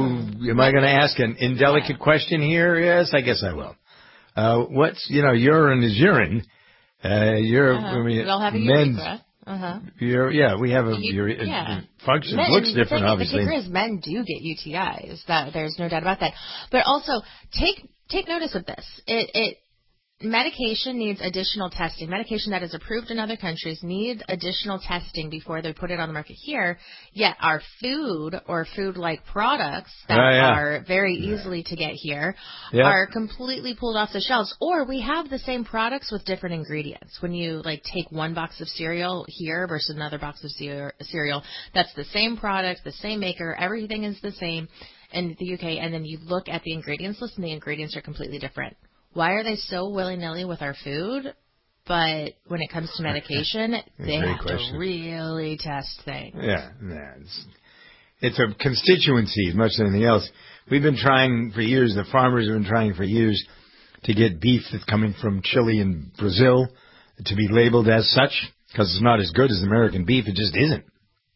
am I going to ask an indelicate question here? Yes, I guess I will. Uh, what's, you know, urine is urine. Uh, you're, uh-huh. I mean, we all have a men's, urethra. Uh-huh. You're, yeah, we have a, you, your, yeah. it functions, men, looks the different, thing, obviously. The kicker is men do get U T Is. That, there's no doubt about that. But also, take, take notice of this. It, it, medication needs additional testing. Medication that is approved in other countries needs additional testing before they put it on the market here. Yet our food or food-like products that oh, yeah. are very easily to get here yep. are completely pulled off the shelves. Or we have the same products with different ingredients. When you like take one box of cereal here versus another box of cereal, that's the same product, the same maker, everything is the same in the U K. And then you look at the ingredients list and the ingredients are completely different. Why are they so willy-nilly with our food? But when it comes to medication, they have question. to really test things. Yeah, yeah it's, it's a constituency as much as anything else. We've been trying for years, the farmers have been trying for years to get beef that's coming from Chile and Brazil to be labeled as such, because it's not as good as American beef. It just isn't.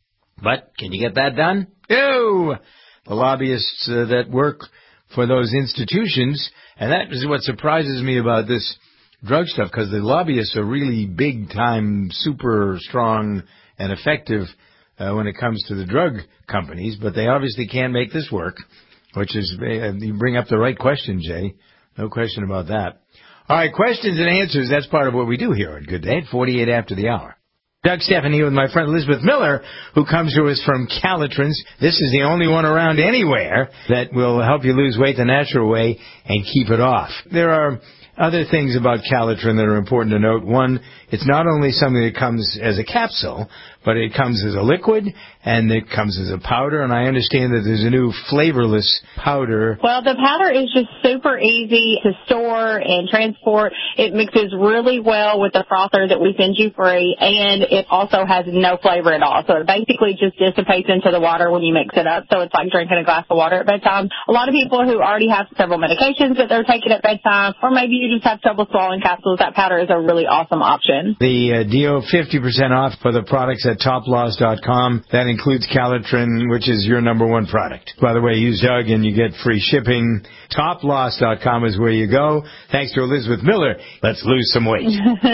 But can you get that done? No! The lobbyists uh, that work for those institutions, and that is what surprises me about this drug stuff, because the lobbyists are really big-time, super strong and effective uh, when it comes to the drug companies, but they obviously can't make this work, which is, uh, you bring up the right question, Jay. No question about that. All right, questions and answers, that's part of what we do here on Good Day at forty-eight after the hour. Doug Stephan here with my friend Elizabeth Miller, who comes to us from Calitrans. This is the only one around anywhere that will help you lose weight the natural way and keep it off. There are other things about Calitrin that are important to note. One, it's not only something that comes as a capsule, but it comes as a liquid, and it comes as a powder, and I understand that there's a new flavorless powder. Well, the powder is just super easy to store and transport. It mixes really well with the frother that we send you free, and it also has no flavor at all. So it basically just dissipates into the water when you mix it up, so it's like drinking a glass of water at bedtime. A lot of people who already have several medications that they're taking at bedtime, or maybe you just have trouble swallowing capsules, that powder is a really awesome option. The uh, D O fifty percent off for the products at top loss dot com. That includes Calitrin, which is your number one product. By the way, use Doug and you get free shipping. top loss dot com is where you go. Thanks to Elizabeth Miller. Let's lose some weight.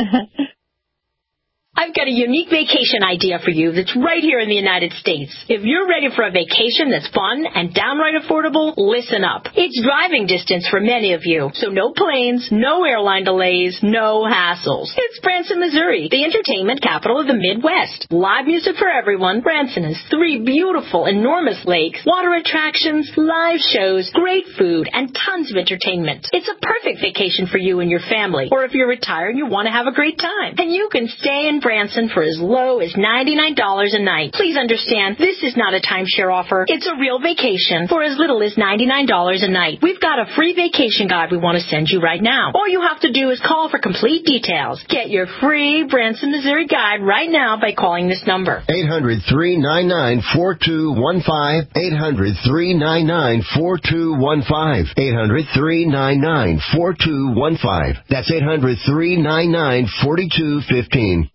I've got a unique vacation idea for you that's right here in the United States. If you're ready for a vacation that's fun and downright affordable, listen up. It's driving distance for many of you, so no planes, no airline delays, no hassles. It's Branson, Missouri, the entertainment capital of the Midwest. Live music for everyone. Branson has three beautiful, enormous lakes, water attractions, live shows, great food, and tons of entertainment. It's a perfect vacation for you and your family, or if you're retired and you want to have a great time. And you can stay in Branson for as low as ninety-nine dollars a night. Please understand, this is not a timeshare offer. It's a real vacation for as little as ninety-nine dollars a night. We've got a free vacation guide we want to send you right now. All you have to do is call for complete details. Get your free Branson, Missouri guide right now by calling this number. eight hundred, three nine nine, four two one five. eight hundred, three nine nine, four two one five. eight hundred, three nine nine, four two one five. That's eight hundred, three nine nine, four two one five.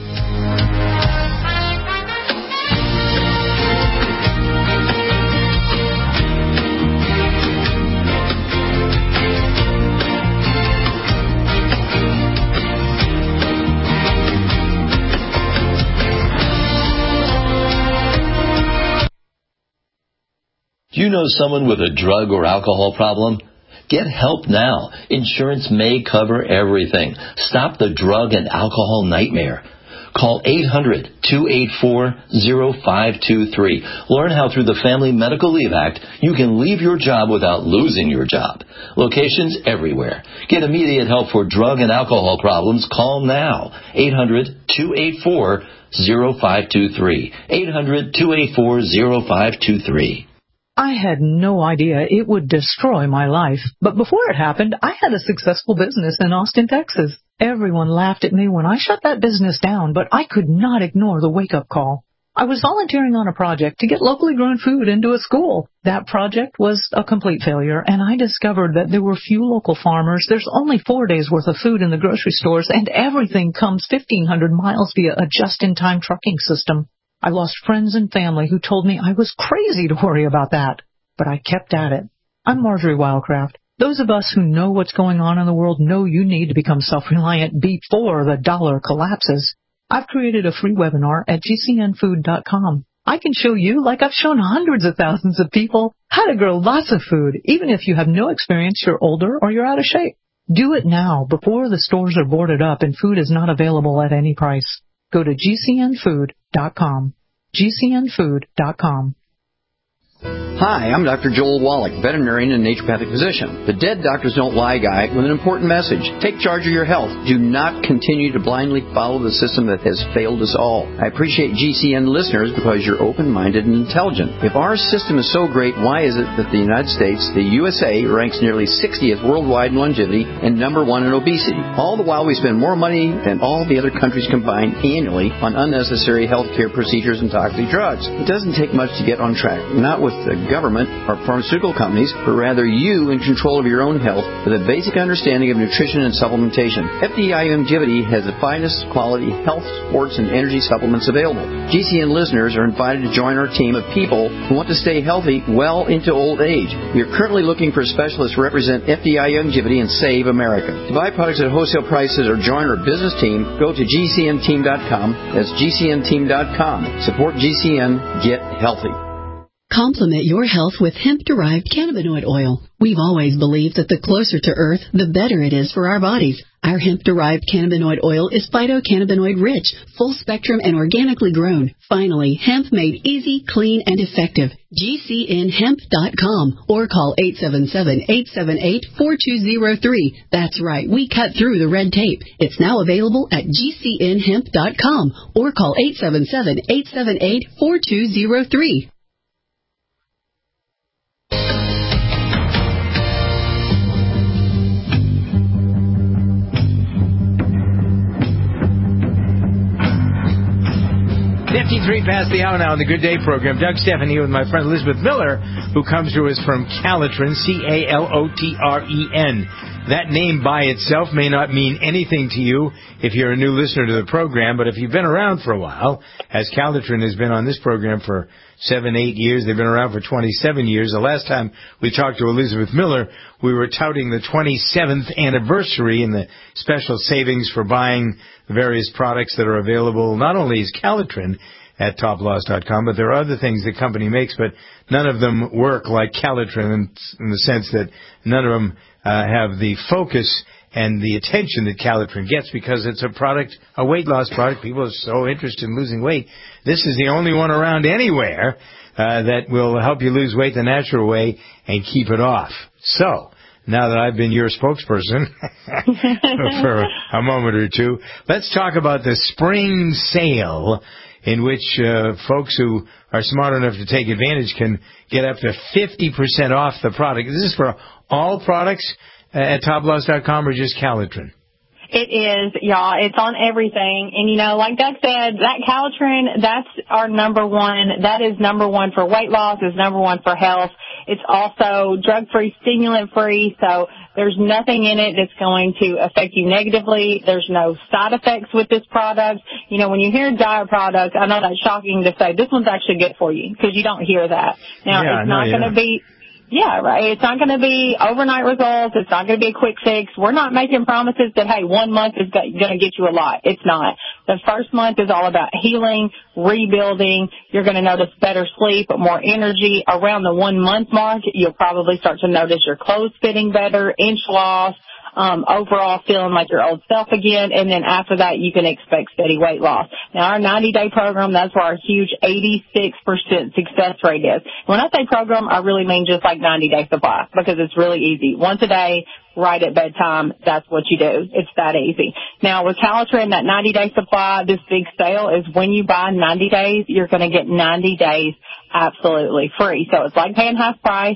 Do you know someone with a drug or alcohol problem? Get help now. Insurance may cover everything. Stop the drug and alcohol nightmare. Call eight hundred, two eight four, zero five two three. Learn how through the Family Medical Leave Act you can leave your job without losing your job. Locations everywhere. Get immediate help for drug and alcohol problems. Call now. eight hundred, two eight four, zero five two three. eight hundred, two eight four, zero five two three. I had no idea it would destroy my life. But before it happened, I had a successful business in Austin, Texas. Everyone laughed at me when I shut that business down, but I could not ignore the wake-up call. I was volunteering on a project to get locally grown food into a school. That project was a complete failure, and I discovered that there were few local farmers. There's only four days' worth of food in the grocery stores, and everything comes fifteen hundred miles via a just-in-time trucking system. I lost friends and family who told me I was crazy to worry about that, but I kept at it. I'm Marjorie Wildcraft. Those of us who know what's going on in the world know you need to become self-reliant before the dollar collapses. I've created a free webinar at G C N food dot com. I can show you, like I've shown hundreds of thousands of people, how to grow lots of food, even if you have no experience, you're older, or you're out of shape. Do it now, before the stores are boarded up and food is not available at any price. Go to G C N food dot com. G C N food dot com. Hi, I'm Doctor Joel Wallach, veterinarian and naturopathic physician. The Dead Doctors Don't Lie guy with an important message. Take charge of your health. Do not continue to blindly follow the system that has failed us all. I appreciate G C N listeners because you're open-minded and intelligent. If our system is so great, why is it that the United States, the U S A, ranks nearly sixtieth worldwide in longevity and number one in obesity? All the while we spend more money than all the other countries combined annually on unnecessary healthcare procedures and toxic drugs. It doesn't take much to get on track. Not with the government or pharmaceutical companies, but rather you in control of your own health with a basic understanding of nutrition and supplementation. F D I Longevity has the finest quality health, sports, and energy supplements available. G C N listeners are invited to join our team of people who want to stay healthy well into old age. We are currently looking for specialists to represent F D I Longevity and Save America. To buy products at wholesale prices or join our business team, go to G C N team dot com. That's G C N team dot com. Support G C N. Get healthy. Complement your health with hemp-derived cannabinoid oil. We've always believed that the closer to Earth, the better it is for our bodies. Our hemp-derived cannabinoid oil is phytocannabinoid-rich, full-spectrum, and organically grown. Finally, hemp made easy, clean, and effective. G C N hemp dot com or call eight seven seven, eight seven eight, four two zero three. That's right, we cut through the red tape. It's now available at G C N hemp dot com or call eight seven seven, eight seven eight, four two zero three. fifty-three past the hour now on the Good Day program. Doug Stephan here with my friend Elizabeth Miller, who comes to us from Calitrin, C A L O T R E N. That name by itself may not mean anything to you if you're a new listener to the program, but if you've been around for a while, as Calitrin has been on this program for seven, eight years, they've been around for twenty-seven years. The last time we talked to Elizabeth Miller, we were touting the twenty-seventh anniversary and the special savings for buying the various products that are available, not only as Calitrin at top loss dot com, but there are other things the company makes, but none of them work like Calitrin in, in the sense that none of them uh, have the focus and the attention that Calitrin gets because it's a product, a weight loss product. People are so interested in losing weight. This is the only one around anywhere uh, that will help you lose weight the natural way and keep it off. So, now that I've been your spokesperson for a moment or two, let's talk about the spring sale in which uh, folks who are smart enough to take advantage can get up to fifty percent off the product. Is this for all products at top loss dot com or just Calitrin? It is, y'all. It's on everything. And, you know, like Doug said, that Calitrin, that's our number one. That is number one for weight loss. It's number one for health. It's also drug-free, stimulant-free, so there's nothing in it that's going to affect you negatively. There's no side effects with this product. You know, when you hear diet products, I know that's shocking to say, this one's actually good for you, because you don't hear that. Now, yeah, it's not no, going to yeah. be... Yeah, right. It's not going to be overnight results. It's not going to be a quick fix. We're not making promises that, hey, one month is going to get you a lot. It's not. The first month is all about healing, rebuilding. You're going to notice better sleep, more energy. Around the one-month mark, you'll probably start to notice your clothes fitting better, inch loss, um, overall feeling like your old self again. And then after that, you can expect steady weight loss. Now, our ninety-day program, that's where our huge eighty-six percent success rate is. When I say program, I really mean just like ninety-day supply because it's really easy. Once a day, right at bedtime, that's what you do. It's that easy. Now, with Calitrin, that ninety-day supply, this big sale is when you buy ninety days, you're going to get ninety days absolutely free. So it's like paying half price.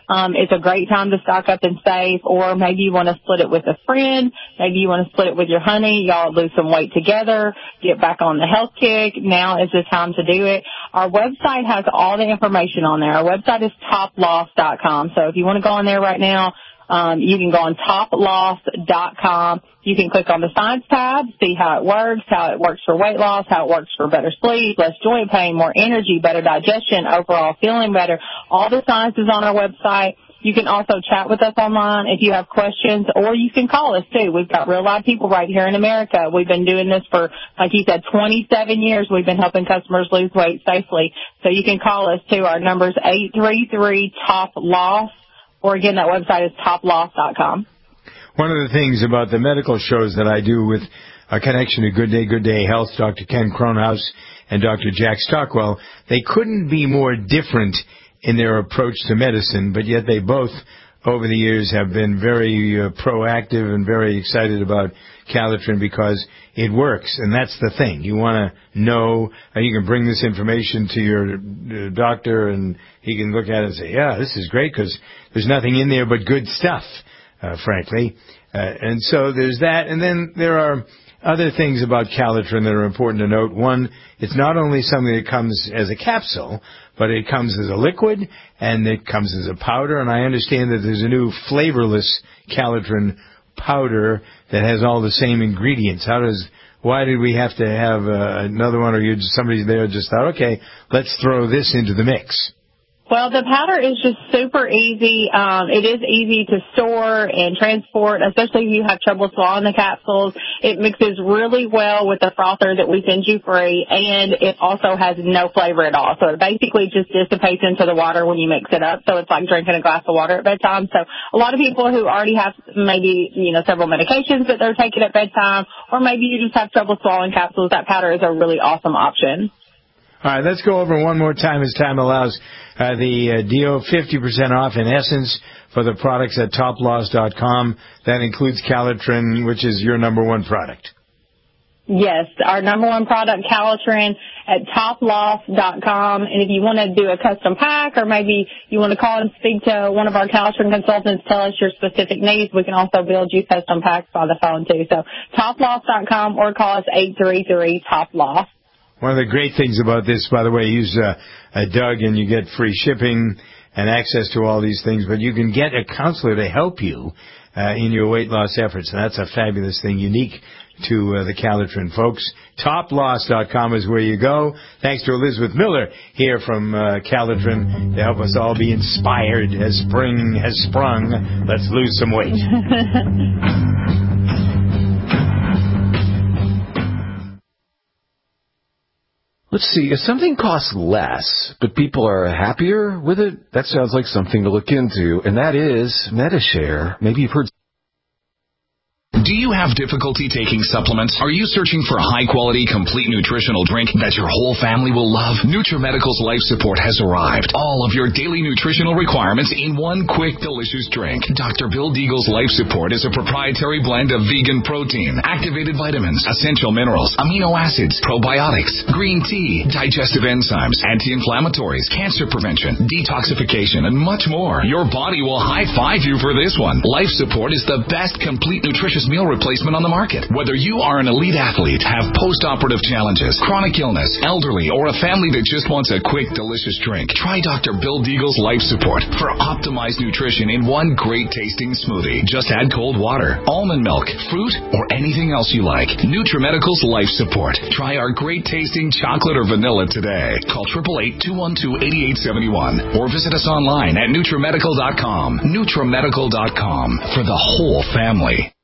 um, it's a great time to stock up and save, or maybe you want to split it with a friend. Maybe you want to split it with your honey. Y'all lose some weight together, get back on the health kick. Now is the time to do it. Our website has all the information on there. Our website is top loss dot com. So if you want to go on there right now, Um, you can go on top loss dot com. You can click on the science tab, see how it works, how it works for weight loss, how it works for better sleep, less joint pain, more energy, better digestion, overall feeling better. All the science is on our website. You can also chat with us online if you have questions, or you can call us too. We've got real live people right here in America. We've been doing this for, like you said, twenty-seven years. We've been helping customers lose weight safely. So you can call us too. Our number is eight three three top loss. Or again, that website is top loss dot com. One of the things about the medical shows that I do with a connection to Good Day, Good Day Health, Doctor Ken Cronhaus and Doctor Jack Stockwell, they couldn't be more different in their approach to medicine, but yet they both, over the years, have been very uh, proactive and very excited about Calitrin because it works, and that's the thing. You want to know, uh, you can bring this information to your uh, doctor, and he can look at it and say, yeah, this is great because there's nothing in there but good stuff, uh, frankly. Uh, and so there's that, and then there are other things about Calitrin that are important to note. One, it's not only something that comes as a capsule, but it comes as a liquid, and it comes as a powder, and I understand that there's a new flavorless Calitrin powder that has all the same ingredients. How does, why did we have to have uh, another one, or you just, somebody there just thought, okay, let's throw this into the mix? Well, the powder is just super easy. Um, it is easy to store and transport, especially if you have trouble swallowing the capsules. It mixes really well with the frother that we send you free, and it also has no flavor at all. So it basically just dissipates into the water when you mix it up. So it's like drinking a glass of water at bedtime. So a lot of people who already have maybe, you know, several medications that they're taking at bedtime, or maybe you just have trouble swallowing capsules, that powder is a really awesome option. All right, let's go over one more time as time allows. Uh, the uh, deal, fifty percent off in essence for the products at top loss dot com. That includes Calitrin, which is your number one product. Yes, our number one product, Calitrin, at top loss dot com. And if you want to do a custom pack, or maybe you want to call and speak to one of our Calitrin consultants, tell us your specific needs, we can also build you custom packs by the phone too. So top loss dot com, or call us eight three three top loss. One of the great things about this, by the way, use uh, a Doug and you get free shipping and access to all these things, but you can get a counselor to help you uh, in your weight loss efforts, and that's a fabulous thing, unique to uh, the Calitrin folks. top loss dot com is where you go. Thanks to Elizabeth Miller here from uh, Calitrin to help us all be inspired as spring has sprung. Let's lose some weight. Let's see, if something costs less, but people are happier with it, that sounds like something to look into, and that is MediShare. Maybe you've heard... Do you have difficulty taking supplements? Are you searching for a high-quality, complete nutritional drink that your whole family will love? NutriMedical's Life Support has arrived. All of your daily nutritional requirements in one quick, delicious drink. Doctor Bill Deagle's Life Support is a proprietary blend of vegan protein, activated vitamins, essential minerals, amino acids, probiotics, green tea, digestive enzymes, anti-inflammatories, cancer prevention, detoxification, and much more. Your body will high-five you for this one. Life Support is the best complete nutritious meal replacement on the market. Whether you are an elite athlete, have post-operative challenges, chronic illness, elderly, or a family that just wants a quick, delicious drink, try Doctor Bill Deagle's Life Support for optimized nutrition in one great tasting smoothie. Just add cold water, almond milk, fruit, or anything else you like. NutriMedical's Life Support. Try our great tasting chocolate or vanilla today. Call eight eight eight, two one two, eight eight seven one or visit us online at NutriMedical dot com. NutriMedical dot com for the whole family.